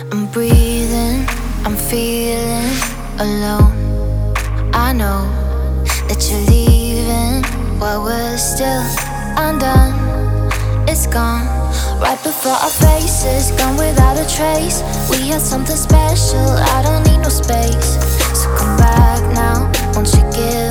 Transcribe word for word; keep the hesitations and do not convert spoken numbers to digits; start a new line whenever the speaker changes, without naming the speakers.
I'm breathing, I'm feeling alone. I know that you're leaving while we're still undone. It's gone, right before our faces, gone without a trace. We had something special, I don't need no space. So come back now, won't you give